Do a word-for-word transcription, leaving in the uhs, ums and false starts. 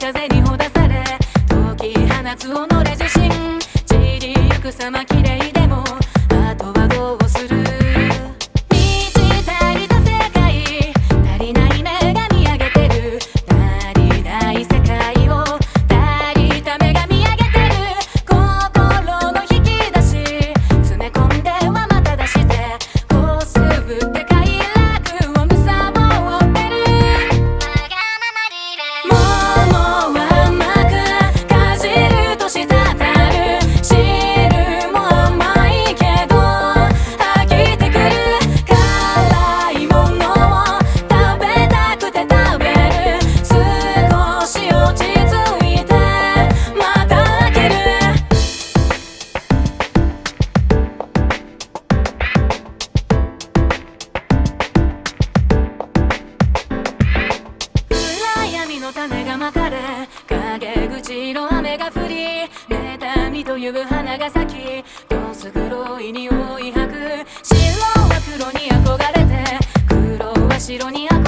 風にほだされ解き放つ己自身散りゆく様綺麗でもあとはどうする満ち足りた世界足りない目が見上げてる足りない世界を足りた目が見上げてる心の引き出し詰め込んではまた出してこうすぶって快楽をむさぼってるわがままリレーももは甘くかじると滴る汁も甘いけど飽きてくる辛いものを食べたくて食べる少し落ち着いてまた飽きる暗闇の種がまかれ陰口の雨が降り妬みという花が咲きどす黒い匂い吐く白は黒に憧れて黒は白に憧れて